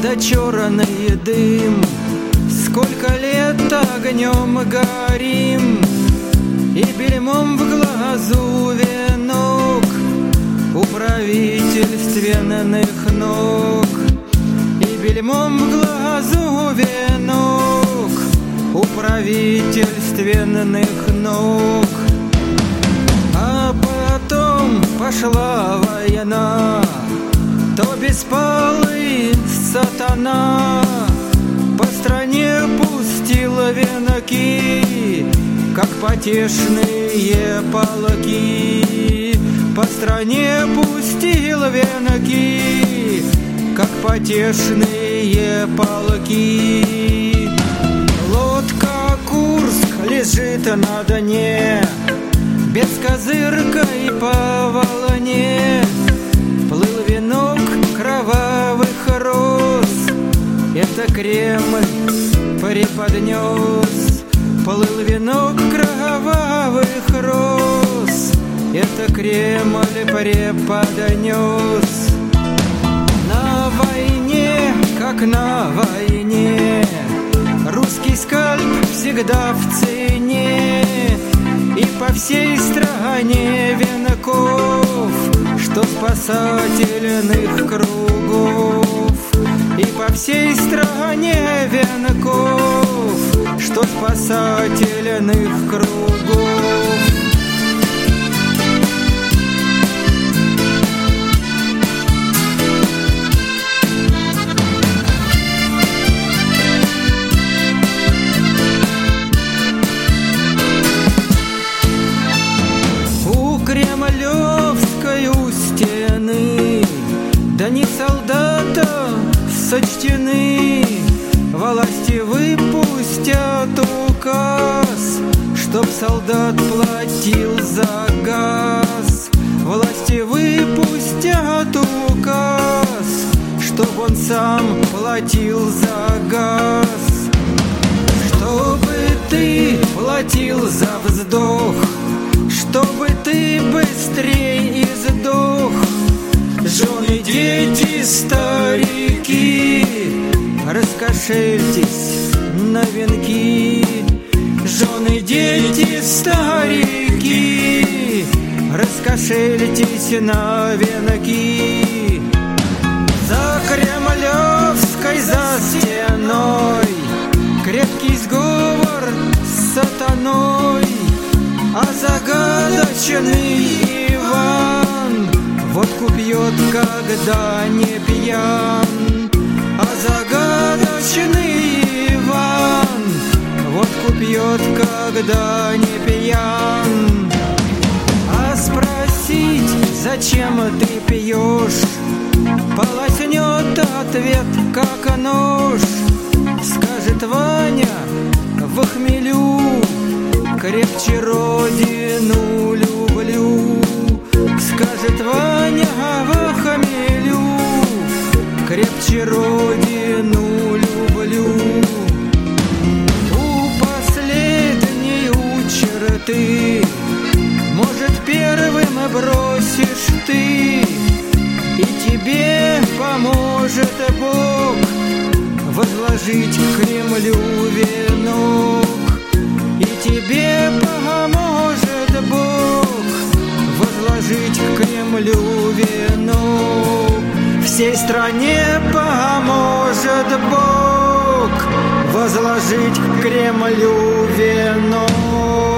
да черный дым. Сколько лет огнем горим, и бельмом в глазу венок у правительственных ног. И бельмом в глазу венок у правительственных ног. А потом пошла война, то беспалый сатана по стране пустил венки, как потешные полки. По стране пустил венки, как потешные полки. Лодка Курск лежит на дне, без козырка и по волне. Плыл венок кровавых роз, это Кремль преподнес. Плыл венок кровавых роз, это Кремль преподнес. На войне, как на войне, русский скальп всегда в цене. И по всей стране венков, что спасательных кругов. И по всей стране венков, что спасательных кругов. Кремлевской у стены, да не солдата сочтены. Власти выпустят указ, чтоб солдат платил за газ. Власти выпустят указ, чтоб он сам платил за газ. Чтобы ты платил за вздох, чтобы ты быстрей издох. Жены, дети, старики, раскошельтесь на венки. Жены, дети, старики, раскошельтесь на венки. За Кремлевской, за стеной крепкий сговор с сатаной. А загадочный Иван водку пьет, когда не пьян. А загадочный Иван водку пьет, когда не пьян. А спросить, зачем ты пьешь, полоснет ответ, как нож. Скажет Ваня в хмелю, крепче родину люблю. Скажет Ваня в хмелю, крепче родину люблю. У последней черты, может, первым бросишь ты, и тебе поможет Бог возложить к Кремлю венок. И тебе поможет Бог возложить к Кремлю венок. Всей стране поможет Бог возложить к Кремлю венок.